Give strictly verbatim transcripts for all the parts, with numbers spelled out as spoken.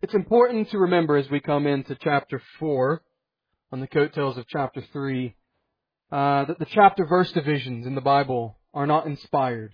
It's important to remember as we come into chapter four, on the coattails of chapter three, uh, that the chapter verse divisions in the Bible are not inspired.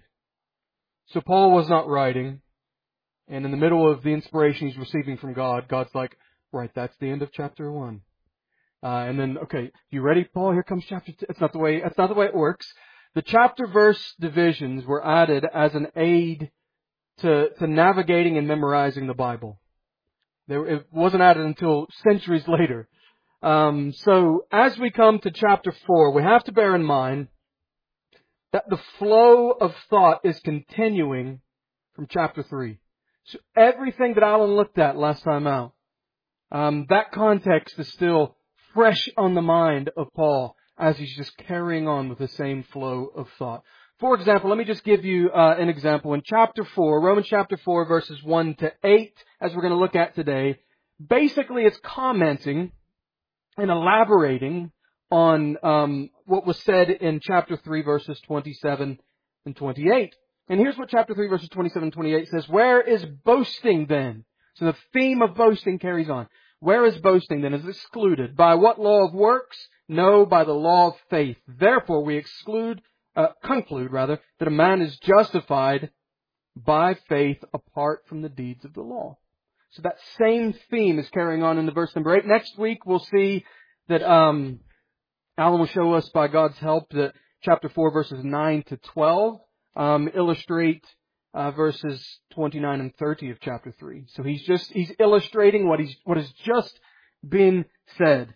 So Paul was not writing, and in the middle of the inspiration he's receiving from God, God's like, right, that's the end of chapter one. Uh, and then, okay, you ready, Paul? Here comes chapter two. It's not the way, that's not the way it works. The chapter verse divisions were added as an aid to, to navigating and memorizing the Bible. There, it wasn't added until centuries later. Um, so as we come to chapter four, we have to bear in mind that the flow of thought is continuing from chapter three. So everything that Alan looked at last time out, um, that context is still fresh on the mind of Paul as he's just carrying on with the same flow of thought. For example, let me just give you uh, an example. In chapter four, Romans chapter four, verses one to eight, as we're going to look at today, basically it's commenting and elaborating on um, what was said in chapter three, verses twenty-seven and twenty-eight. And here's what chapter three, verses twenty-seven and twenty-eight says. Where is boasting then? So the theme of boasting carries on. Where is boasting then? Is excluded. By what law of works? No, by the law of faith. Therefore we exclude, uh, conclude rather, that a man is justified by faith apart from the deeds of the law. So that same theme is carrying on in the verse number eight. Next week we'll see that um, Alan will show us by God's help that chapter four verses nine to twelve um, illustrate uh, verses twenty-nine and thirty of chapter three. So he's just he's illustrating what he's what has just been said.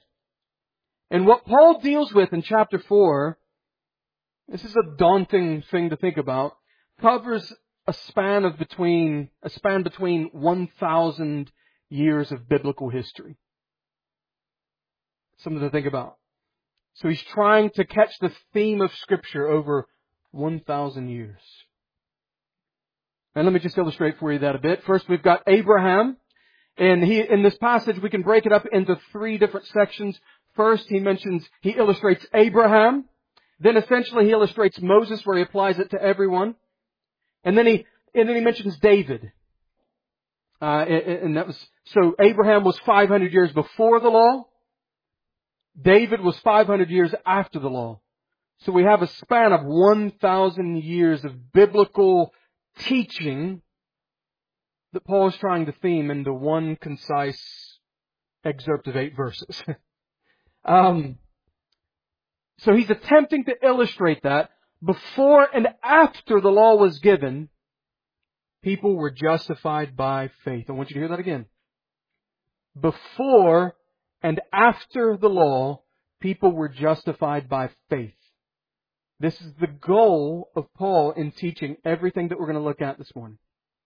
And what Paul deals with in chapter four, this is a daunting thing to think about, covers a span of between a span between one thousand years of biblical history. Something to think about. So he's trying to catch the theme of Scripture over one thousand years. And let me just illustrate for you that a bit. First, we've got Abraham. And he, in this passage, we can break it up into three different sections. First, he mentions, he illustrates Abraham. Then essentially he illustrates Moses, where he applies it to everyone. And then he, and then he mentions David. Uh, and, and that was, so Abraham was five hundred years before the law. David was five hundred years after the law. So we have a span of one thousand years of biblical teaching that Paul is trying to theme into one concise excerpt of eight verses. um, so he's attempting to illustrate that before and after the law was given, people were justified by faith. I want you to hear that again. Before and after the law, people were justified by faith. This is the goal of Paul in teaching everything that we're going to look at this morning.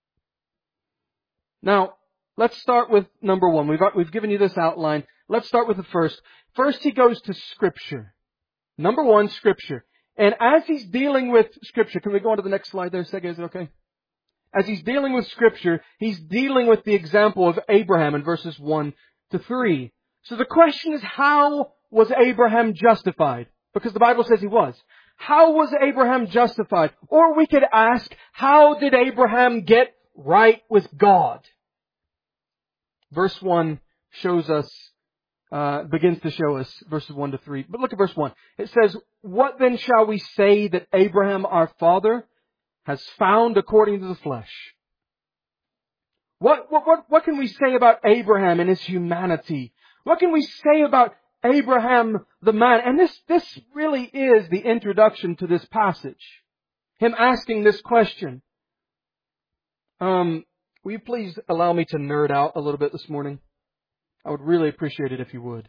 Now, let's start with number one. We've, we've given you this outline. Let's start with the first. First, he goes to Scripture. Number one, Scripture. And as he's dealing with Scripture, can we go on to the next slide there, Sege? Is it okay? As he's dealing with Scripture, he's dealing with the example of Abraham in verses one to three. So the question is, how was Abraham justified? Because the Bible says he was. How was Abraham justified? Or we could ask, how did Abraham get right with God? Verse one shows us, uh, begins to show us verses one to three. But look at verse one. It says, what then shall we say that Abraham our father has found according to the flesh? What, what, what, what can we say about Abraham and his humanity? What can we say about Abraham the man? And this, this really is the introduction to this passage. Him asking this question. Um, will you please allow me to nerd out a little bit this morning? I would really appreciate it if you would.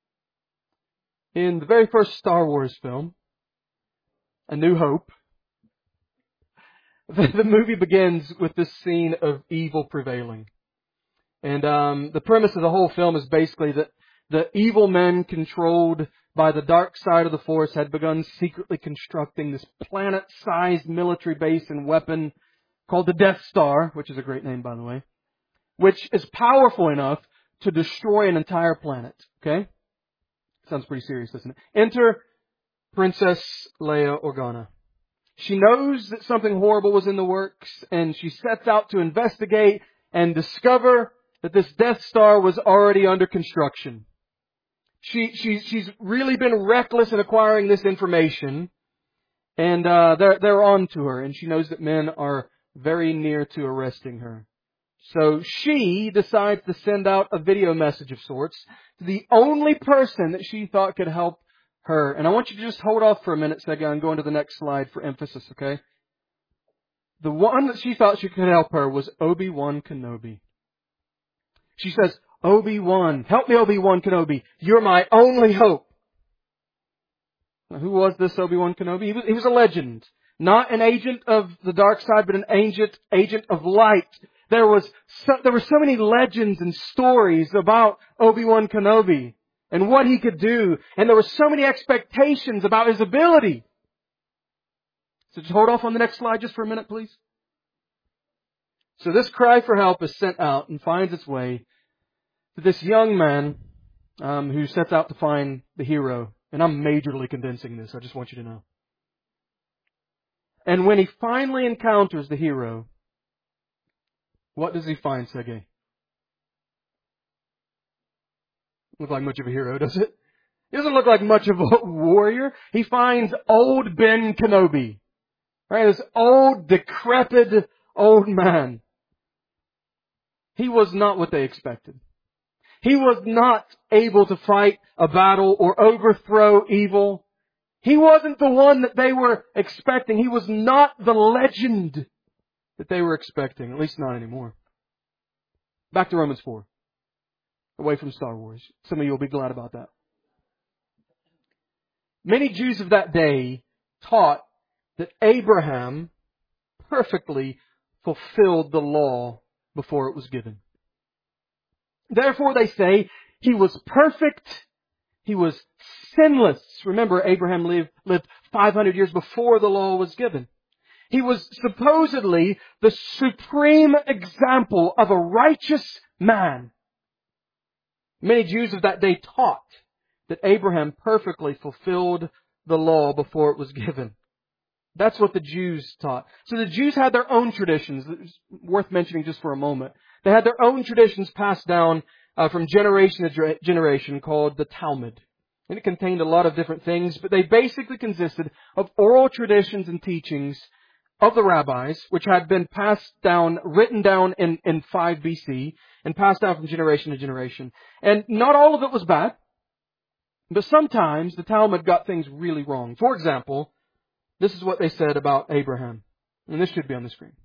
In the very first Star Wars film, A New Hope, the, the movie begins with this scene of evil prevailing. And um, the premise of the whole film is basically that the evil men controlled by the dark side of the Force had begun secretly constructing this planet-sized military base and weapon called the Death Star, which is a great name, by the way, which is powerful enough to destroy an entire planet. Okay? Sounds pretty serious, doesn't it? Enter Princess Leia Organa. She knows that something horrible was in the works, and she sets out to investigate and discover that this Death Star was already under construction. She, she, she's really been reckless in acquiring this information. And uh, they're, they're on to her. And she knows that men are very near to arresting her. So she decides to send out a video message of sorts to the only person that she thought could help her. And I want you to just hold off for a minute, Sega, and go into the next slide for emphasis, okay? The one that she thought she could help her was Obi-Wan Kenobi. She says, Obi-Wan, help me, Obi-Wan Kenobi. You're my only hope. Now, who was this Obi-Wan Kenobi? He was, he was a legend. Not an agent of the dark side, but an agent, agent of light. There was so, there were so many legends and stories about Obi-Wan Kenobi and what he could do. And there were so many expectations about his ability. So just hold off on the next slide just for a minute, please. So this cry for help is sent out and finds its way to this young man um, who sets out to find the hero. And I'm majorly condensing this, I just want you to know. And when he finally encounters the hero, what does he find, Sergey? Look like much of a hero, does it? He doesn't look like much of a warrior. He finds old Ben Kenobi. Right? This old, decrepit old man. He was not what they expected. He was not able to fight a battle or overthrow evil. He wasn't the one that they were expecting. He was not the legend that they were expecting, at least not anymore. Back to Romans four. Away from Star Wars. Some of you will be glad about that. Many Jews of that day taught that Abraham perfectly fulfilled the law before it was given. Therefore, they say, he was perfect, he was sinless. Remember, Abraham lived, lived five hundred years before the law was given. He was supposedly the supreme example of a righteous man. Many Jews of that day taught that Abraham perfectly fulfilled the law before it was given. That's what the Jews taught. So the Jews had their own traditions. It's worth mentioning just for a moment. They had their own traditions passed down uh, from generation to generation called the Talmud. And it contained a lot of different things, but they basically consisted of oral traditions and teachings of the rabbis, which had been passed down, written down in, in five B C, and passed down from generation to generation. And not all of it was bad, but sometimes the Talmud got things really wrong. For example, this is what they said about Abraham. And this should be on the screen.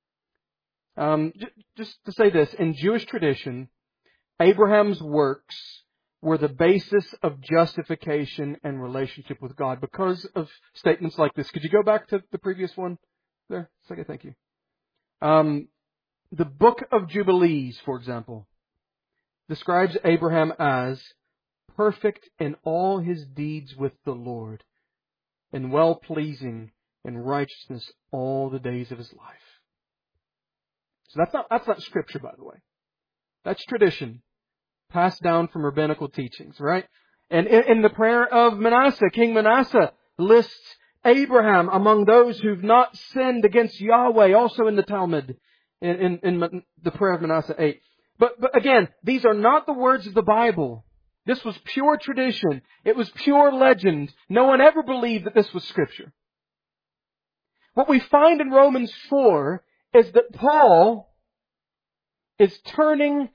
Um, j- just to say this, in Jewish tradition, Abraham's works were the basis of justification and relationship with God because of statements like this. Could you go back to the previous one? There, second, thank you. Um, the Book of Jubilees, for example, describes Abraham as perfect in all his deeds with the Lord, and well-pleasing in righteousness all the days of his life. So that's not, that's not scripture, by the way. That's tradition, passed down from rabbinical teachings, right? And in, in the prayer of Manasseh, King Manasseh lists Abraham among those who've not sinned against Yahweh, also in the Talmud, in, in, in the prayer of Manasseh eight. But, but again, these are not the words of the Bible. This was pure tradition. It was pure legend. No one ever believed that this was Scripture. What we find in Romans four is that Paul is turning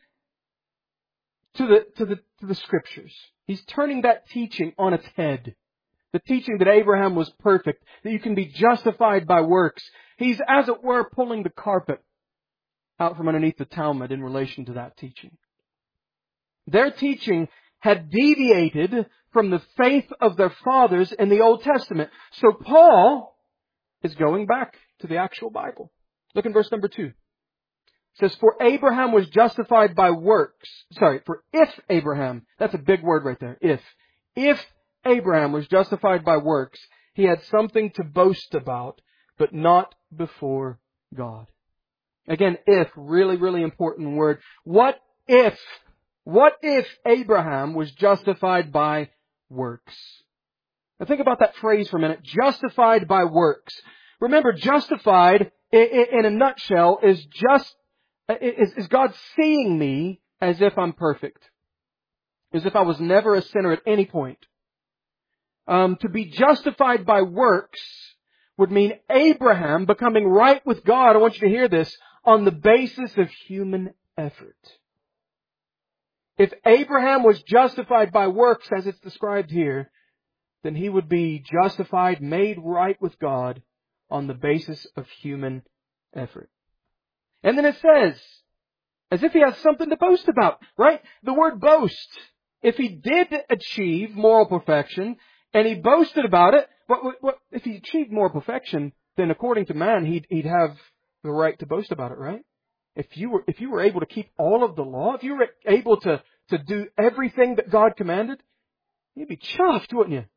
to the, to the, to the Scriptures. He's turning that teaching on its head. The teaching that Abraham was perfect, that you can be justified by works. He's, as it were, pulling the carpet out from underneath the Talmud in relation to that teaching. Their teaching had deviated from the faith of their fathers in the Old Testament. So Paul is going back to the actual Bible. Look in verse number two. It says, for Abraham was justified by works. Sorry, for if Abraham, that's a big word right there, if. If Abraham was justified by works, he had something to boast about, but not before God. Again, if, really, really important word. What if, what if Abraham was justified by works? Now think about that phrase for a minute. Justified by works. Remember, justified, in a nutshell, is just, is, is God seeing me as if I'm perfect, as if I was never a sinner at any point. Um, to be justified by works would mean Abraham becoming right with God, I want you to hear this, on the basis of human effort. If Abraham was justified by works as it's described here, then he would be justified, made right with God on the basis of human effort. And then it says, as if he has something to boast about, right? The word boast. If he did achieve moral perfection and he boasted about it, what, what, what, if he achieved moral perfection, then according to man, he'd, he'd have the right to boast about it, right? If you were, if you were able to keep all of the law, if you were able to, to do everything that God commanded, you'd be chuffed, wouldn't you?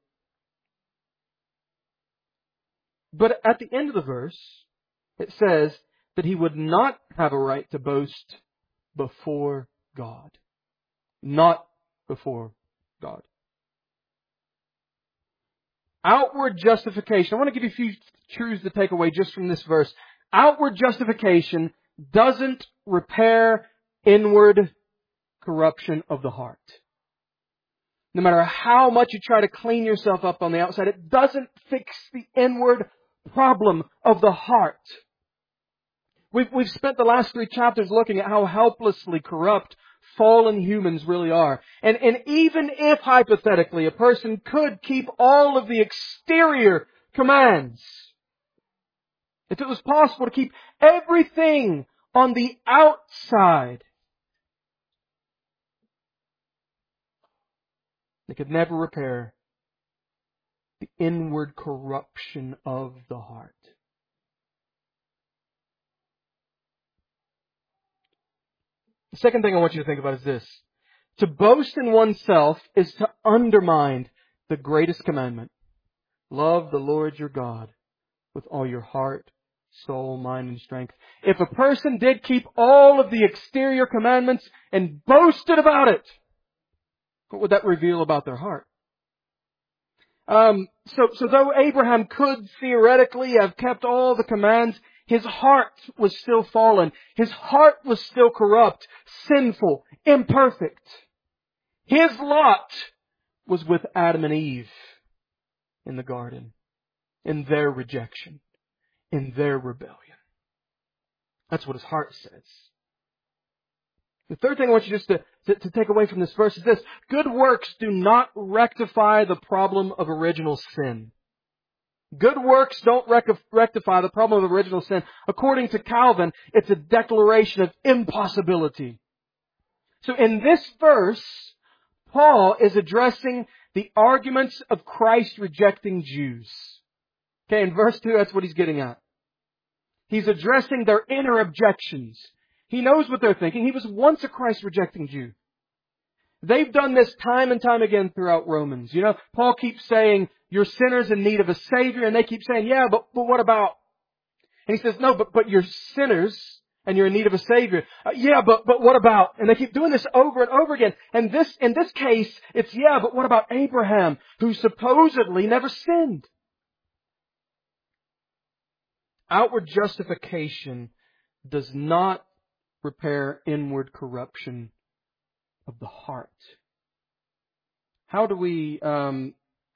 But at the end of the verse, it says that he would not have a right to boast before God. Not before God. Outward justification. I want to give you a few truths to take away just from this verse. Outward justification doesn't repair inward corruption of the heart. No matter how much you try to clean yourself up on the outside, it doesn't fix the inward problem of the heart. We've, we've spent the last three chapters looking at how helplessly corrupt fallen humans really are. And, and even if, hypothetically, a person could keep all of the exterior commands, if it was possible to keep everything on the outside, they could never repair the inward corruption of the heart. The second thing I want you to think about is this. To boast in oneself is to undermine the greatest commandment. Love the Lord your God with all your heart, soul, mind, and strength. If a person did keep all of the exterior commandments and boasted about it, what would that reveal about their heart? Um, so, so though Abraham could theoretically have kept all the commands, his heart was still fallen. His heart was still corrupt, sinful, imperfect. His lot was with Adam and Eve in the garden, in their rejection, in their rebellion. That's what his heart says. The third thing I want you just to, to, to take away from this verse is this. Good works do not rectify the problem of original sin. Good works don't rec- rectify the problem of original sin. According to Calvin, it's a declaration of impossibility. So in this verse, Paul is addressing the arguments of Christ rejecting Jews. Okay, in verse two, that's what he's getting at. He's addressing their inner objections. He knows what they're thinking. He was once a Christ rejecting Jew. They've done this time and time again throughout Romans. You know, Paul keeps saying, you're sinners in need of a Savior. And they keep saying, yeah, but, but what about? And he says, no, but, but you're sinners and you're in need of a Savior. Uh, yeah, but, but what about? And they keep doing this over and over again. And this, in this case, it's, yeah, but what about Abraham, who supposedly never sinned? Outward justification does not repair inward corruption of the heart. How do we, um,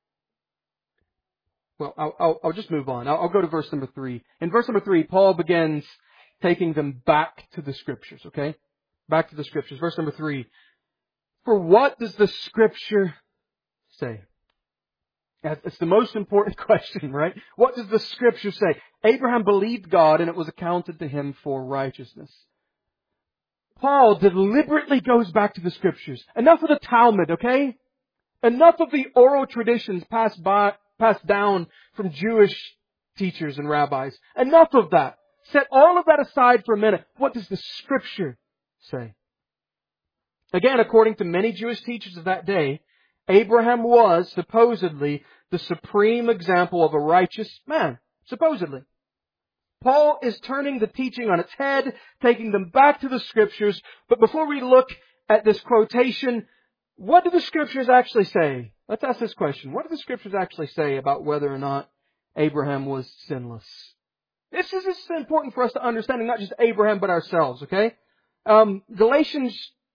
well, I'll, I'll, I'll just move on. I'll, I'll go to verse number three. In verse number three, Paul begins taking them back to the Scriptures, okay? Back to the Scriptures. Verse number three. For what does the Scripture say? It's the most important question, right? What does the Scripture say? Abraham believed God and it was accounted to him for righteousness. Paul deliberately goes back to the Scriptures. Enough of the Talmud, okay? Enough of the oral traditions passed by, passed down from Jewish teachers and rabbis. Enough of that. Set all of that aside for a minute. What does the Scripture say? Again, according to many Jewish teachers of that day, Abraham was supposedly the supreme example of a righteous man. Supposedly. Paul is turning the teaching on its head, taking them back to the Scriptures. But before we look at this quotation, what do the Scriptures actually say? Let's ask this question. What do the Scriptures actually say about whether or not Abraham was sinless? This is, this is important for us to understand, not just Abraham, but ourselves, okay? Um, Galatians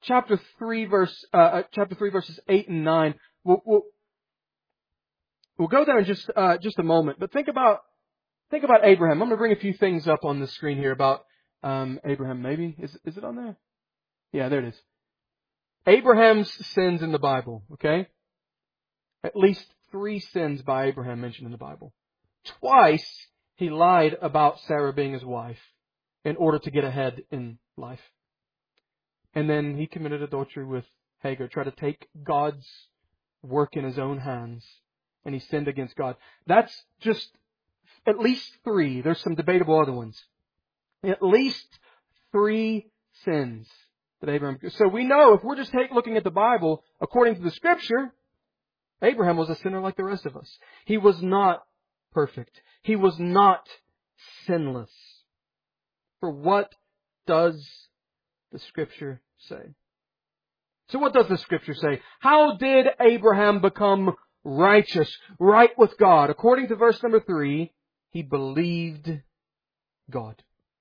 chapter three, verse uh, chapter three, verses eight and nine. We'll we'll, we'll go there in just uh, just a moment. But think about think about Abraham. I'm going to bring a few things up on the screen here about um, Abraham. Maybe is is it on there? Yeah, there it is. Abraham's sins in the Bible. Okay, at least three sins by Abraham mentioned in the Bible. Twice he lied about Sarah being his wife in order to get ahead in life. And then he committed adultery with Hagar, tried to take God's work in his own hands, and he sinned against God. That's just at least three. There's some debatable other ones. At least three sins that Abraham. So we know if we're just take, looking at the Bible, according to the Scripture, Abraham was a sinner like the rest of us. He was not perfect. He was not sinless. For what does the Scripture say? So what does the Scripture say? How did Abraham become righteous, right with God? According to verse number three, he believed God.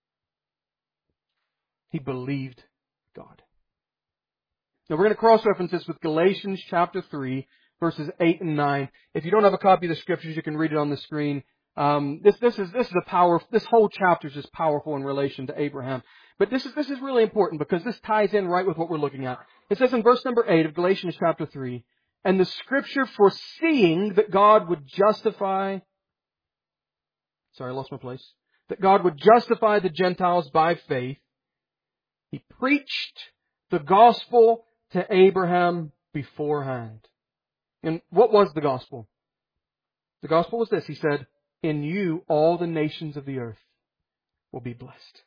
He believed God. Now we're going to cross-reference this with Galatians chapter three, verses eight and nine. If you don't have a copy of the Scriptures, you can read it on the screen. Um, this, this is, this is a power, this whole chapter is just powerful in relation to Abraham. But this is, this is really important because this ties in right with what we're looking at. It says in verse number eight of Galatians chapter three, and the Scripture foreseeing that God would justify, sorry, I lost my place, that God would justify the Gentiles by faith, He preached the gospel to Abraham beforehand. And what was the gospel? The gospel was this. He said, in you all the nations of the earth will be blessed.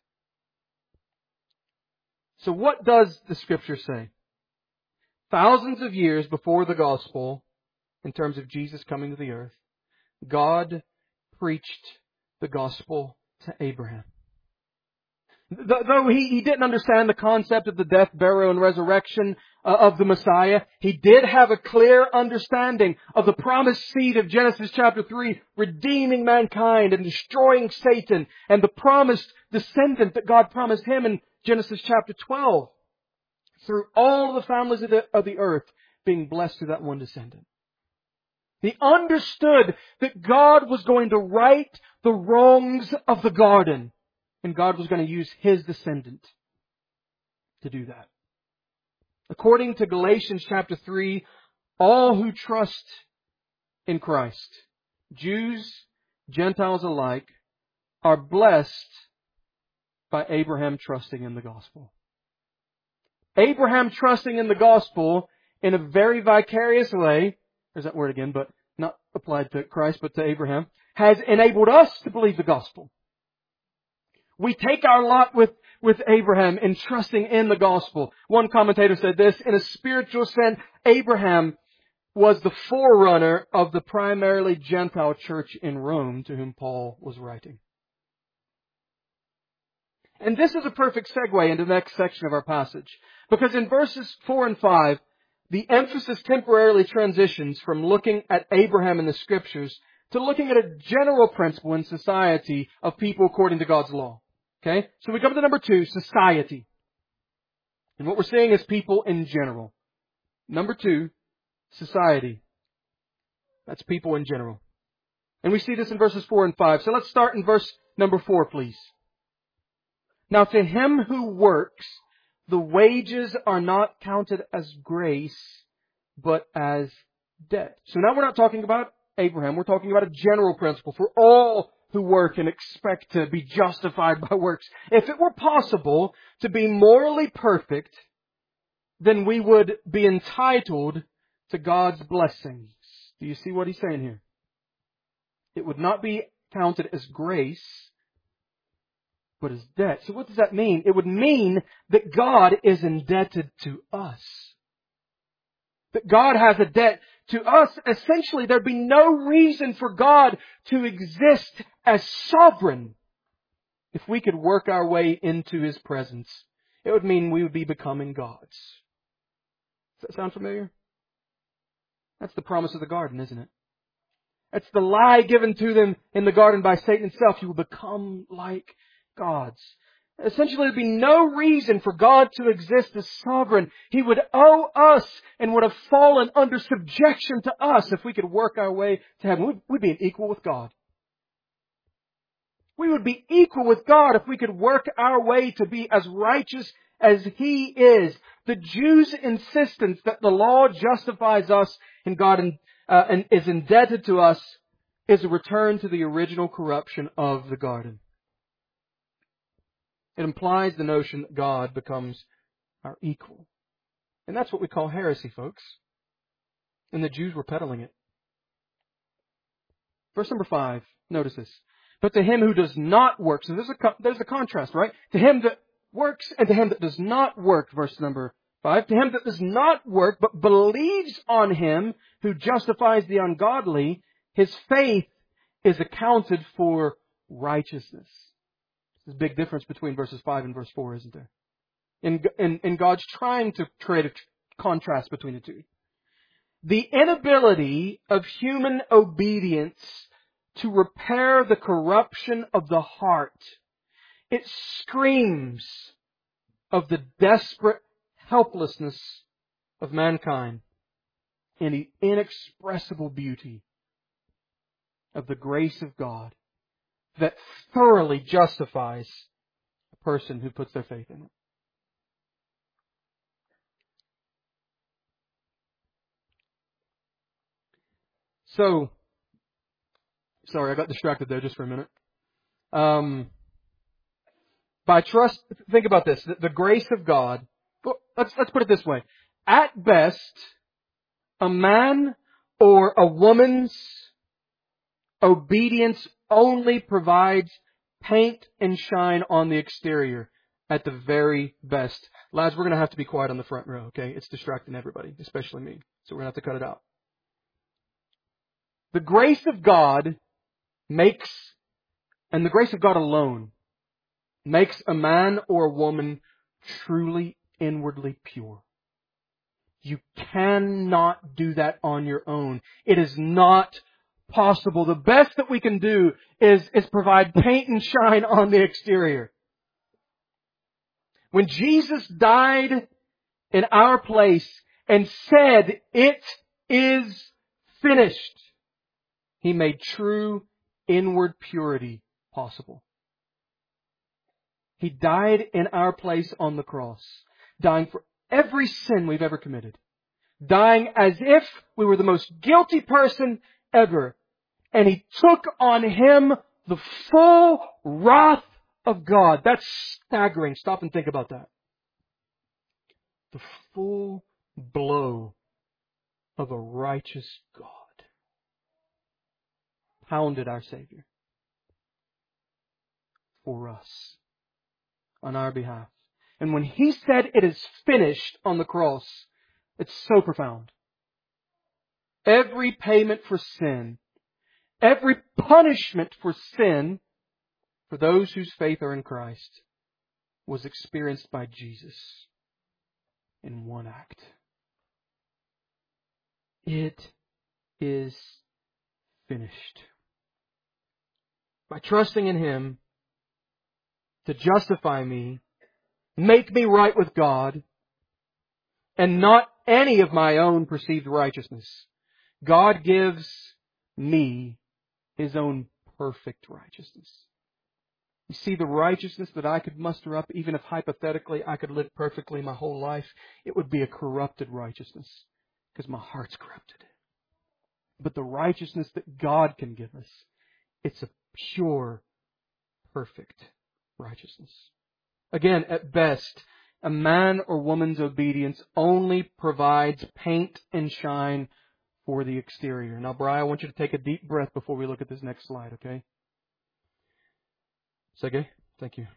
So what does the Scripture say? Thousands of years before the gospel, in terms of Jesus coming to the earth, God preached the gospel to Abraham. Though he, he didn't understand the concept of the death, burial, and resurrection uh, of the Messiah, he did have a clear understanding of the promised seed of Genesis chapter three, redeeming mankind and destroying Satan, and the promised descendant that God promised him in Genesis chapter twelve, through all the families of the, of the earth being blessed through that one descendant. He understood that God was going to right the wrongs of the garden. And God was going to use His descendant to do that. According to Galatians chapter three, all who trust in Christ, Jews, Gentiles alike, are blessed by Abraham trusting in the gospel. Abraham trusting in the gospel in a very vicarious way, there's that word again, but not applied to Christ, but to Abraham, has enabled us to believe the gospel. We take our lot with, with Abraham in trusting in the gospel. One commentator said this, in a spiritual sense, Abraham was the forerunner of the primarily Gentile church in Rome to whom Paul was writing. And this is a perfect segue into the next section of our passage. Because in verses four and five, the emphasis temporarily transitions from looking at Abraham in the Scriptures to looking at a general principle in society of people according to God's law. Okay? So we come to number two, society. And what we're seeing is people in general. Number two, society. That's people in general. And we see this in verses four and five. So let's start in verse number four, please. Now to him who works, the wages are not counted as grace, but as debt. So now we're not talking about Abraham. We're talking about a general principle for all who work and expect to be justified by works. If it were possible to be morally perfect, then we would be entitled to God's blessings. Do you see what he's saying here? It would not be counted as grace, but as debt. So what does that mean? It would mean that God is indebted to us. That God has a debt to us. Essentially, there'd be no reason for God to exist as sovereign if we could work our way into His presence. It would mean we would be becoming gods. Does that sound familiar? That's the promise of the garden, isn't it? That's the lie given to them in the garden by Satan himself. You will become like gods. Essentially, there'd be no reason for God to exist as sovereign. He would owe us and would have fallen under subjection to us if we could work our way to heaven. We'd, we'd be an equal with God. We would be equal with God if we could work our way to be as righteous as He is. The Jews' insistence that the law justifies us and God in, uh, and is indebted to us is a return to the original corruption of the garden. It implies the notion that God becomes our equal. And that's what we call heresy, folks. And the Jews were peddling it. Verse number five, notice this. But to him who does not work, so there's a, there's a contrast, right? To him that works and to him that does not work, verse number five. To him that does not work, but believes on Him who justifies the ungodly, his faith is accounted for righteousness. There's a big difference between verses five and verse four, isn't there? In, in, in God's trying to create a contrast between the two. The inability of human obedience to repair the corruption of the heart, it screams of the desperate helplessness of mankind and the inexpressible beauty of the grace of God that thoroughly justifies a person who puts their faith in it. So, sorry, I got distracted there just for a minute. Um, by trust, think about this. The, the grace of God, let's, let's put it this way. At best, a man or a woman's obedience only provides paint and shine on the exterior at the very best. Lads, we're going to have to be quiet on the front row, okay? It's distracting everybody, especially me. So we're going to have to cut it out. The grace of God makes, and the grace of God alone, makes a man or a woman truly inwardly pure. You cannot do that on your own. It is not possible. The best that we can do is, is provide paint and shine on the exterior. When Jesus died in our place and said, "It is finished," He made true inward purity possible. He died in our place on the cross, dying for every sin we've ever committed, dying as if we were the most guilty person ever. And He took on Him the full wrath of God. That's staggering. Stop and think about that. The full blow of a righteous God pounded our Savior for us on our behalf. And when He said it is finished on the cross, it's so profound. Every payment for sin, every punishment for sin for those whose faith are in Christ was experienced by Jesus in one act. It is finished. By trusting in Him to justify me, make me right with God, and not any of my own perceived righteousness, God gives me His own perfect righteousness. You see, the righteousness that I could muster up, even if hypothetically I could live perfectly my whole life, it would be a corrupted righteousness because my heart's corrupted. But the righteousness that God can give us, it's a pure, perfect righteousness. Again, at best, a man or woman's obedience only provides paint and shine for the exterior. Now, Brian, I want you to take a deep breath before we look at this next slide, okay? Sergey, thank you.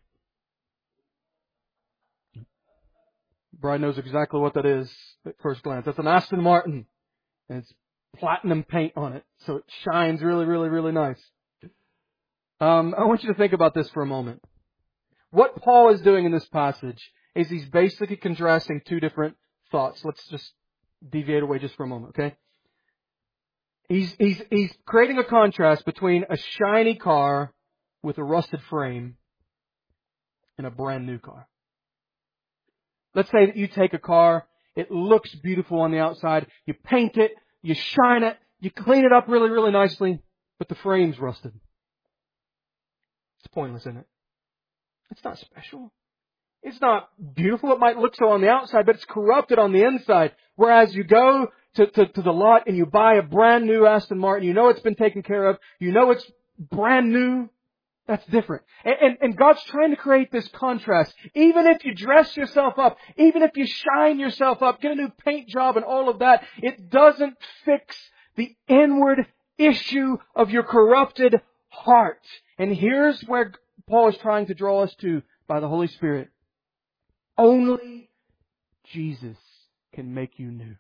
Brian knows exactly what that is at first glance. That's an Aston Martin. And it's platinum paint on it, so it shines really, really, really nice. Um, I want you to think about this for a moment. What Paul is doing in this passage is he's basically contrasting two different thoughts. Let's just deviate away just for a moment, okay? He's, he's, he's creating a contrast between a shiny car with a rusted frame in a brand new car. Let's say that you take a car, it looks beautiful on the outside, you paint it, you shine it, you clean it up really, really nicely, but the frame's rusted. It's pointless, isn't it? It's not special. It's not beautiful. It might look so on the outside, but it's corrupted on the inside. Whereas you go to, to, to the lot and you buy a brand new Aston Martin, you know it's been taken care of, you know it's brand new. That's different. And, and, and God's trying to create this contrast. Even if you dress yourself up, even if you shine yourself up, get a new paint job and all of that, it doesn't fix the inward issue of your corrupted heart. And here's where Paul is trying to draw us to by the Holy Spirit. Only Jesus can make you new.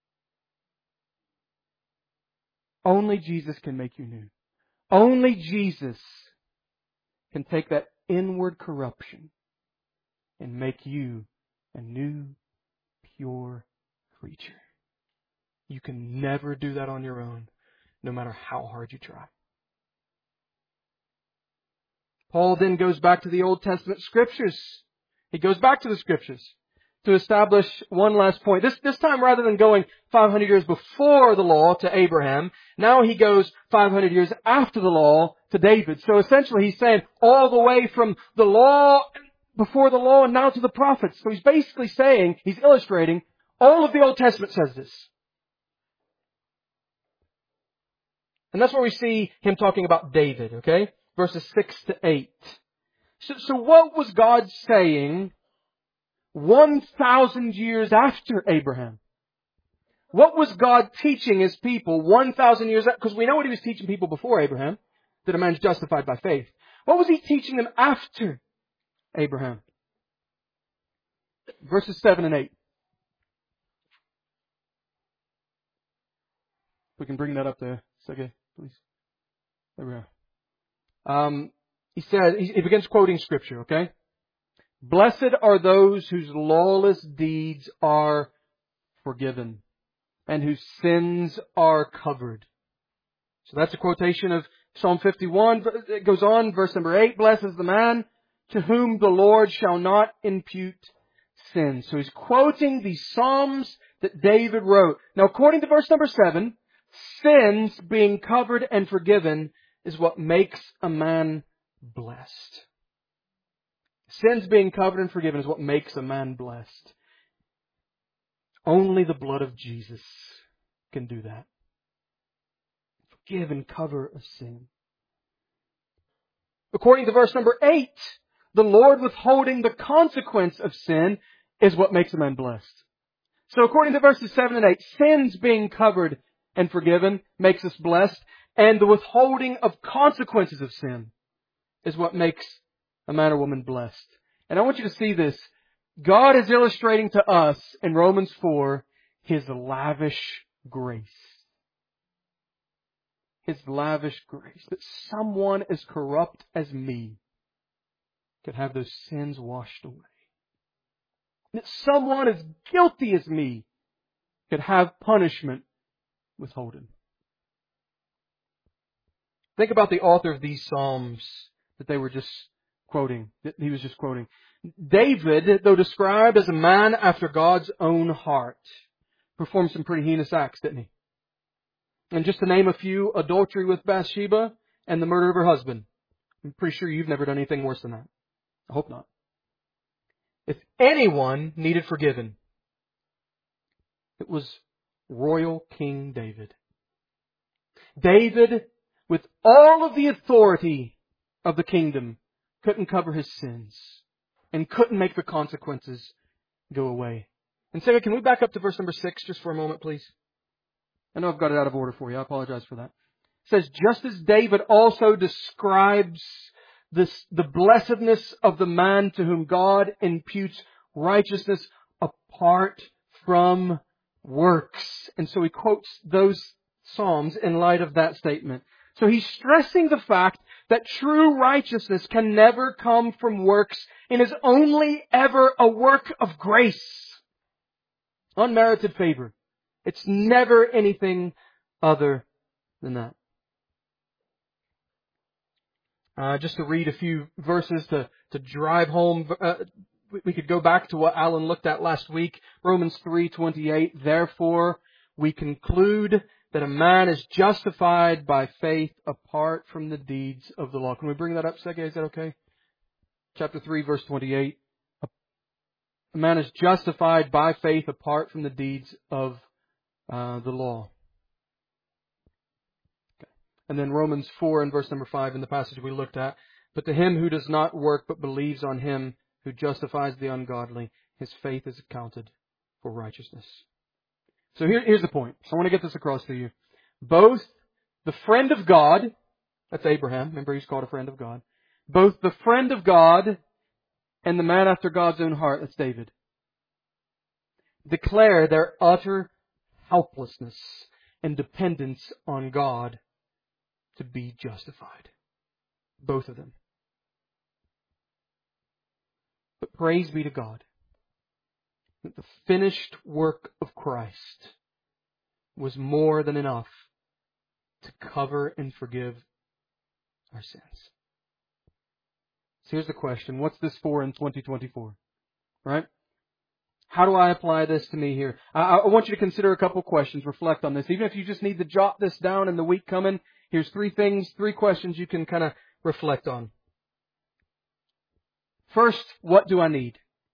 Only Jesus can make you new. Only Jesus can take that inward corruption and make you a new, pure creature. You can never do that on your own, no matter how hard you try. Paul then goes back to the Old Testament Scriptures. He goes back to the Scriptures to establish one last point. This, this time, rather than going five hundred years before the law to Abraham, now he goes five hundred years after the law to David. So essentially he's saying all the way from the law, before the law, and now to the prophets. So he's basically saying, he's illustrating, all of the Old Testament says this. And that's where we see him talking about David, okay? Verses six to eight. So, so what was God saying one thousand years after Abraham? What was God teaching His people one thousand years after? Because we know what He was teaching people before Abraham, that a man's justified by faith. What was He teaching them after Abraham? Verses seven and eight. We can bring that up there. It's okay, please. There we are. Um, he said, he begins quoting Scripture, okay? Blessed are those whose lawless deeds are forgiven and whose sins are covered. So that's a quotation of Psalm fifty-one. It goes on, verse number eight. Blessed is the man to whom the Lord shall not impute sin. So he's quoting the Psalms that David wrote. Now, according to verse number seven, sins being covered and forgiven is what makes a man blessed. Sins being covered and forgiven is what makes a man blessed. Only the blood of Jesus can do that. Forgive and cover a sin. According to verse number eight, the Lord withholding the consequence of sin is what makes a man blessed. So according to verses seven and eight, sins being covered and forgiven makes us blessed, and the withholding of consequences of sin is what makes a man or woman blessed. And I want you to see this. God is illustrating to us in Romans four His lavish grace. His lavish grace. That someone as corrupt as me could have those sins washed away. That someone as guilty as me could have punishment withholden. Think about the author of these Psalms that they were just quoting, that he was just quoting. David, though described as a man after God's own heart, performed some pretty heinous acts, didn't he? And just to name a few, adultery with Bathsheba and the murder of her husband. I'm pretty sure you've never done anything worse than that. I hope not. If anyone needed forgiven, it was royal King David. David, with all of the authority of the kingdom, couldn't cover his sins and couldn't make the consequences go away. And Sarah, can we back up to verse number six just for a moment, please? I know I've got it out of order for you. I apologize for that. It says, just as David also describes this, the blessedness of the man to whom God imputes righteousness apart from works. And so he quotes those Psalms in light of that statement. So he's stressing the fact that true righteousness can never come from works and is only ever a work of grace. Unmerited favor. It's never anything other than that. Uh, just to read a few verses to, to drive home, uh, we, we could go back to what Alan looked at last week. Romans three twenty-eight. Therefore, we conclude that a man is justified by faith apart from the deeds of the law. Can we bring that up, Sege? Is that okay? Chapter three, verse twenty-eight. A man is justified by faith apart from the deeds of uh, the law. Okay. And then Romans four and verse number five in the passage we looked at. But to him who does not work but believes on him who justifies the ungodly, his faith is accounted for righteousness. So here, here's the point. I want to get this across to you. Both the friend of God, that's Abraham, remember he's called a friend of God. Both the friend of God and the man after God's own heart, that's David, declare their utter helplessness and dependence on God to be justified. Both of them. But praise be to God that the finished work of Christ was more than enough to cover and forgive our sins. So here's the question. What's this for in twenty twenty-four? Right? How do I apply this to me here? I, I want you to consider a couple questions. Reflect on this. Even if you just need to jot this down in the week coming, here's three things, three questions you can kind of reflect on. First, what do I need?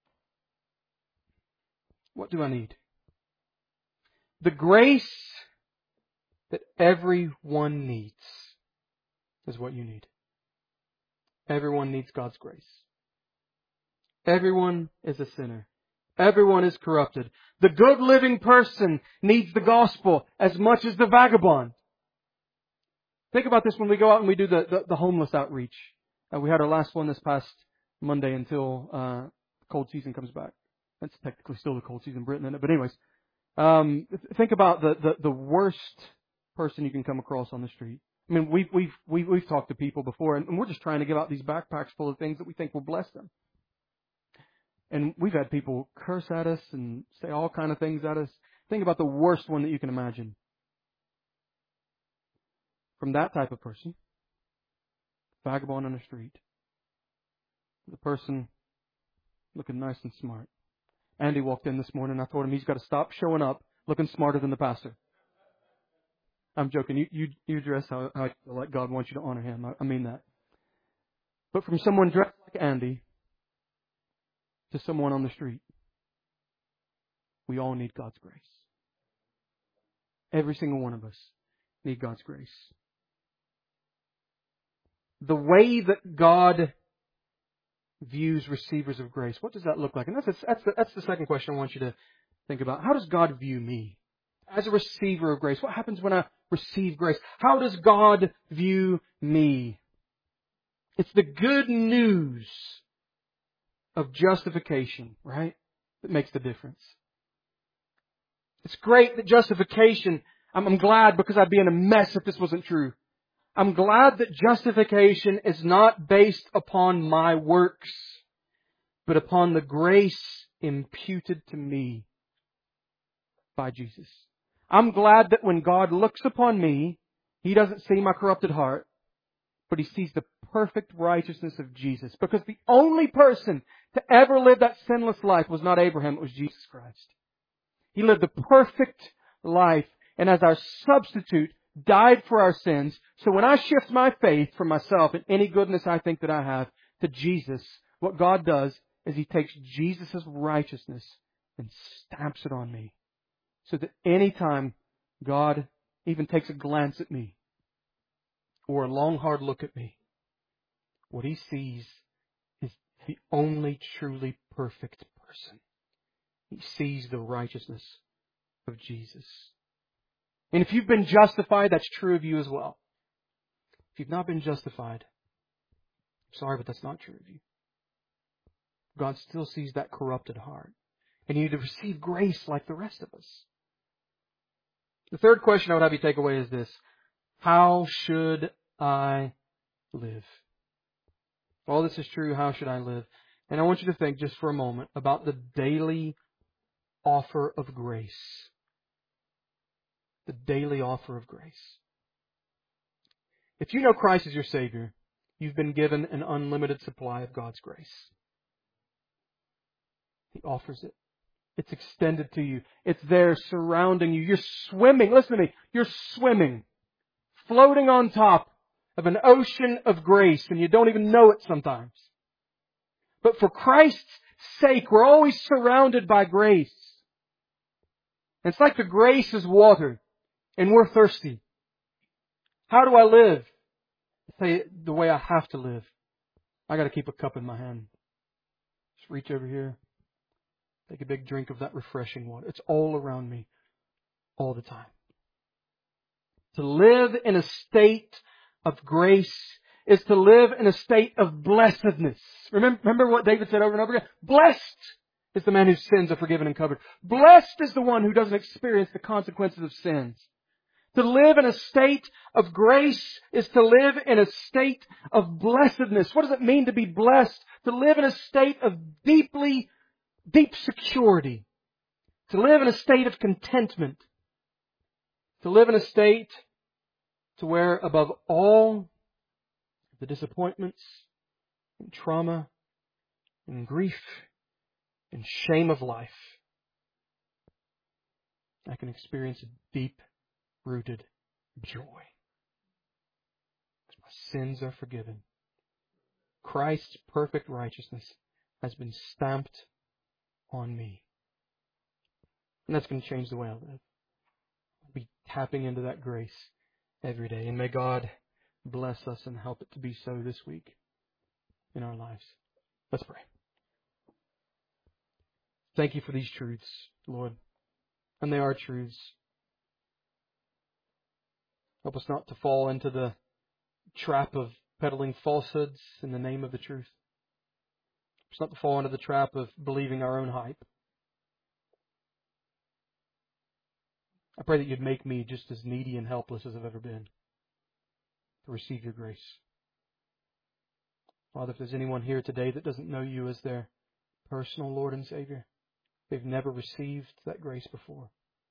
What do I need? The grace that everyone needs is what you need. Everyone needs God's grace. Everyone is a sinner. Everyone is corrupted. The good living person needs the gospel as much as the vagabond. Think about this when we go out and we do the, the, the homeless outreach. Uh, we had our last one this past Monday until uh, cold season comes back. That's technically still the cold season in Britain, isn't it? But anyways, um, think about the, the, the worst person you can come across on the street. I mean, we've, we've, we've, we've talked to people before, and we're just trying to give out these backpacks full of things that we think will bless them. And we've had people curse at us and say all kind of things at us. Think about the worst one that you can imagine. From that type of person, vagabond on the street, the person looking nice and smart. Andy walked in this morning. I told him he's got to stop showing up looking smarter than the pastor. I'm joking. You you, you dress how, how like God wants you to honor Him. I, I mean that. But from someone dressed like Andy to someone on the street, we all need God's grace. Every single one of us need God's grace. The way that God views receivers of grace, what does that look like? And that's, a, that's, the, that's the second question I want you to think about. How does God view me as a receiver of grace? What happens when I receive grace? How does God view me? It's the good news of justification, right, that makes the difference. It's great that justification, I'm, I'm glad because I'd be in a mess if this wasn't true. I'm glad that justification is not based upon my works, but upon the grace imputed to me by Jesus. I'm glad that when God looks upon me, He doesn't see my corrupted heart, but He sees the perfect righteousness of Jesus. Because the only person to ever live that sinless life was not Abraham, it was Jesus Christ. He lived the perfect life, and as our substitute, died for our sins. So when I shift my faith from myself and any goodness I think that I have to Jesus, what God does is He takes Jesus' righteousness and stamps it on me. So that any time God even takes a glance at me or a long hard look at me, what He sees is the only truly perfect person. He sees the righteousness of Jesus. And if you've been justified, that's true of you as well. If you've not been justified, I'm sorry, but that's not true of you. God still sees that corrupted heart. And you need to receive grace like the rest of us. The third question I would have you take away is this. How should I live? If all this is true, how should I live? And I want you to think just for a moment about the daily offer of grace. The daily offer of grace. If you know Christ as your Savior, You've been given an unlimited supply of God's grace. He offers it. It's extended to you. It's there surrounding you. You're swimming. Listen to me. You're swimming. Floating on top of an ocean of grace, and you don't even know it sometimes. But for Christ's sake, we're always surrounded by grace. It's like the grace is water, and we're thirsty. How do I live? I say it the way I have to live. I got to keep a cup in my hand. Just reach over here. Take a big drink of that refreshing water. It's all around me, all the time. To live in a state of grace is to live in a state of blessedness. Remember, remember what David said over and over again? Blessed is the man whose sins are forgiven and covered. Blessed is the one who doesn't experience the consequences of sins. To live in a state of grace is to live in a state of blessedness. What does it mean to be blessed? To live in a state of deeply, deep security. To live in a state of contentment. To live in a state to where above all the disappointments and trauma and grief and shame of life, I can experience a deep-rooted joy. My sins are forgiven. Christ's perfect righteousness has been stamped on me. And that's going to change the way I live. I'll be tapping into that grace every day. And may God bless us and help it to be so this week in our lives. Let's pray. Thank you for these truths, Lord. And they are truths. Help us not to fall into the trap of peddling falsehoods in the name of the truth. Help us not to fall into the trap of believing our own hype. I pray that you'd make me just as needy and helpless as I've ever been to receive your grace. Father, if there's anyone here today that doesn't know you as their personal Lord and Savior, they've never received that grace before,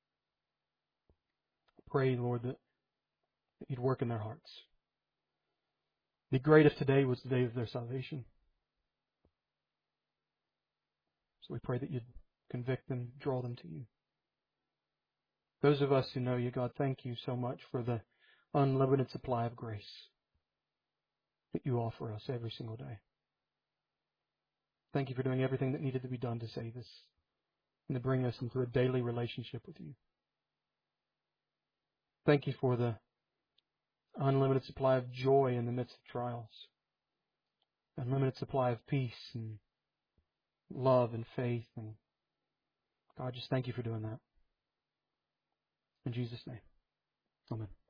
I pray, Lord, that you'd work in their hearts. It'd be great if today was the day of their salvation. So we pray that you'd convict them, draw them to you. Those of us who know you, God, thank you so much for the unlimited supply of grace that you offer us every single day. Thank you for doing everything that needed to be done to save us and to bring us into a daily relationship with you. Thank you for the unlimited supply of joy in the midst of trials, unlimited supply of peace and love and faith. And God, just thank you for doing that. In Jesus' name, amen.